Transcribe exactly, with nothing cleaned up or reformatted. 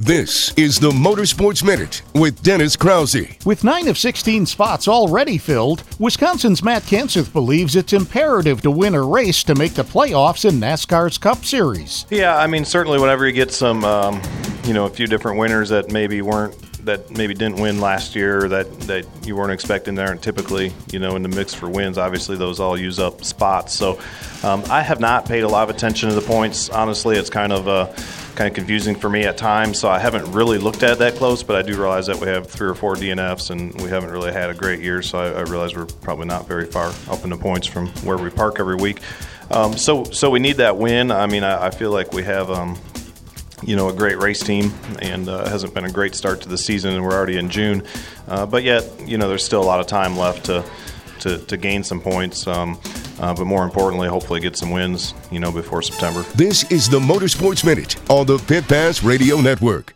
This is the Motorsports Minute with Dennis Krause. With nine of sixteen spots already filled, Wisconsin's Matt Kenseth believes it's imperative to win a race to make the playoffs in NASCAR's Cup Series. Yeah, I mean, certainly whenever you get some, um, you know, a few different winners that maybe weren't, that maybe didn't win last year, that, that you weren't expecting there, and typically, you know, in the mix for wins, obviously those all use up spots. So um, I have not paid a lot of attention to the points. Honestly, it's kind of uh, kind of confusing for me at times, so I haven't really looked at it that close, but I do realize that we have three or four D N Fs, and we haven't really had a great year, so I, I realize we're probably not very far up in the points from where we park every week. Um, so so we need that win. I mean, I, I feel like we have um, – you know, a great race team, and uh, hasn't been a great start to the season, and we're already in June. Uh, but yet, you know, there's still a lot of time left to to, to gain some points, um, uh, but more importantly, hopefully get some wins, you know, before September. This is the Motorsports Minute on the Pit Pass Radio Network.